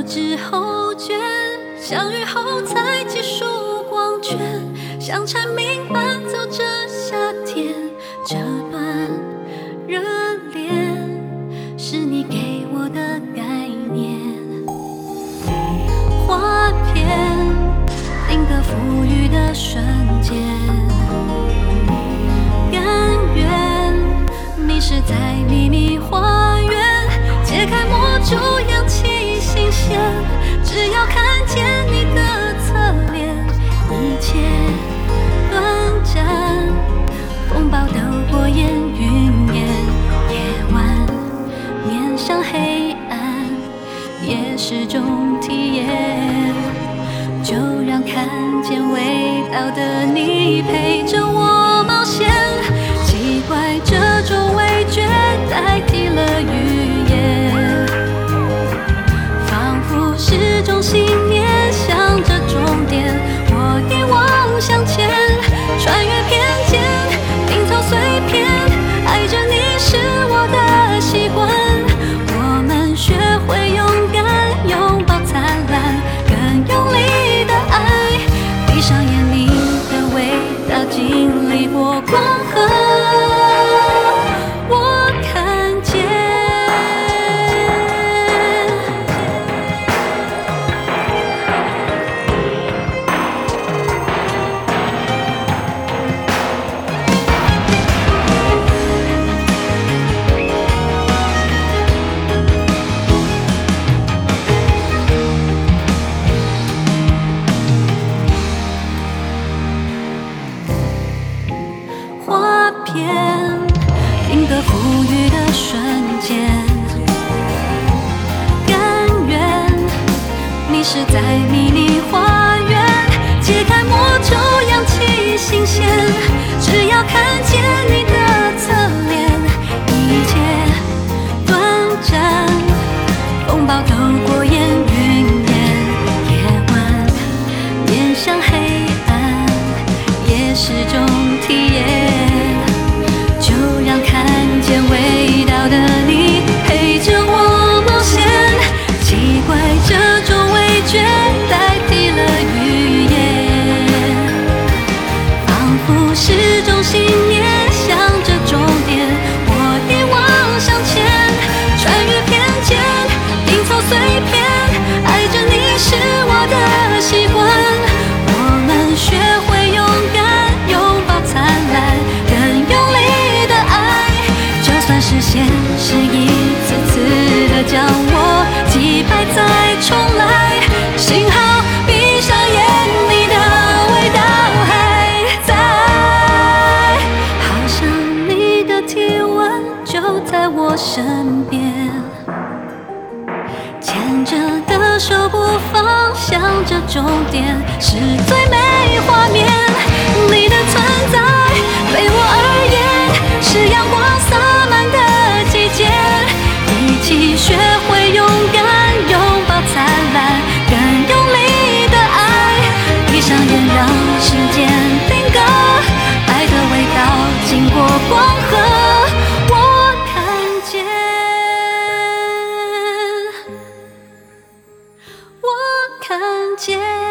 之后倦，相遇后才结束光圈，像蝉鸣伴奏着夏天。这段热恋是你给我的概念，花片定格馥郁的瞬间，甘愿迷失在秘密花园，揭开魔珠，扬起新鲜，只要看见你的侧脸，一切短暂，风暴斗过烟云烟，夜晚面向黑暗，也是种体验，就让看见味道的你陪着我冒险，奇怪这种味觉代替了语言，仿佛是种信念，向着终点，我一往向前，穿越偏见，拼凑碎片，爱着你是我的习惯，我们学会勇敢，拥抱灿烂，更用力的爱，闭上眼，你的味道经历过光和我看见。花片定格馥郁的瞬间，甘愿迷失在秘密花园，揭开魔咒，扬起新鲜，只要看见你的侧脸，一切短暂，风暴斗过烟云烟，夜晚面向黑暗，也是种体验，就让看见味道的你陪着我冒险，奇怪这种味觉代替了语言，仿佛是种信念，向着终点，我一往向前，穿越偏见，拼凑碎片，爱着你是我的习惯，我们学会勇敢，拥抱灿烂，更用力的爱，就算是现实一次次的将我击败再重来，幸好闭上眼，你的味道还在，好像你的体温就在我身边，牵着的手不放，向着终点，是最美画面，你的存在对我而言是阳光洒满的季节，一起学会勇敢，拥抱灿烂，更用力的爱，闭上眼让时间定格，爱的味道经过光和我看见，我看见。